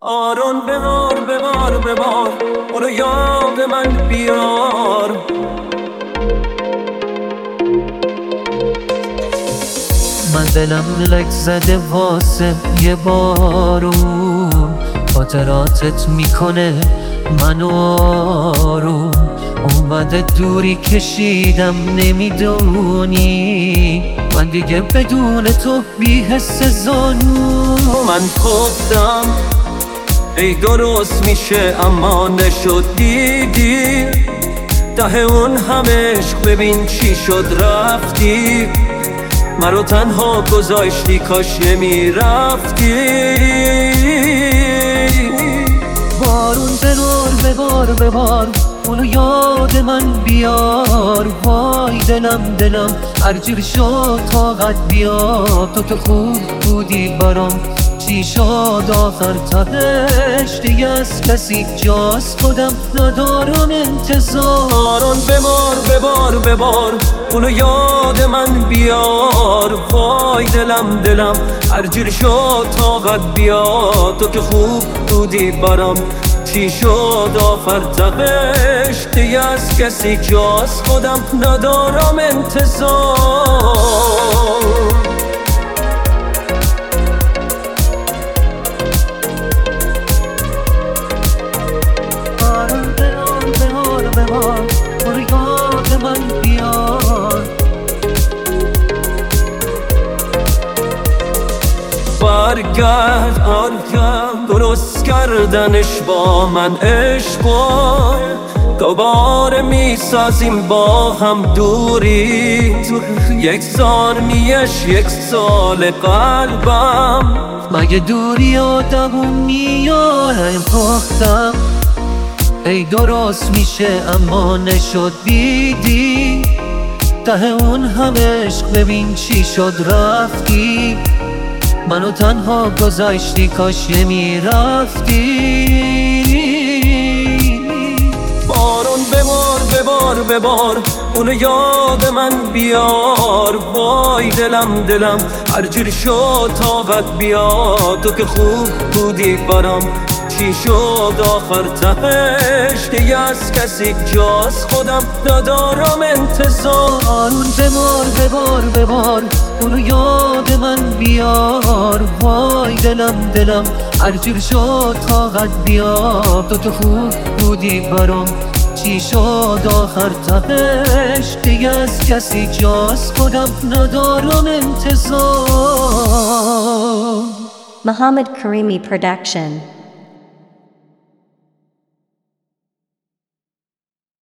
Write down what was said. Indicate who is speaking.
Speaker 1: آرون ببار ببار ببار برو یاد من بیار.
Speaker 2: من دلم لک زده واسه یه بارون، خاطراتت میکنه منو آروم. اومده دوری کشیدم نمیدونی، من دیگه بدون تو بی حس زانو.
Speaker 1: من خودم ای درست میشه اما نشد دیدی، ته اون همه عشق ببین چی شد رفتی. مرا تنها گذاشتی کاش نمیرفتی.
Speaker 2: بارون ببار ببار ببار اونو یاد من بیار. وای دلم هرجور شد طاقت بیار. تو که خوب بودی برام، چی شد آخر تهش دیگه از کسی جاست خودم ندارم انتظار.
Speaker 1: آرون ببار ببار ببار اونو یاد من بیار. وای دلم هرجور شد طاقت بیار. تو که خوب بودی برام، چی شد آخر تهش دیگه از کسی جاست خودم ندارم انتظار.
Speaker 2: برو یاد من بیار.
Speaker 1: برگرد آرگم درست کردنش با من عشقا. دوباره میسازیم با هم دوری، یک ثانیش یک سال قلبم.
Speaker 2: مگه دوری آدمو میارم پختم، ای درست میشه اما نشد دیدی. ته اون همه عشق ببین چی شد رفتی. منو تنها گذاشتی کاش نمیرفتی.
Speaker 1: بارون ببار ببار ببار اونو یاد من بیار. وای دلم هرجور شد طاقت بیار. تو که خوب بودی برام، چی شد آخر تهش دیگه از کسی جاست خودم ندارم انتظار.
Speaker 2: آرون ببار ببار اونو یاد من بیار. وای دلم هرجور شد طاقت بیار. تو که خوب بودی برام، چی شد آخر تهش دیگه از کسی جاست خودم ندارم انتظار.
Speaker 3: Muhammad Karimi Production.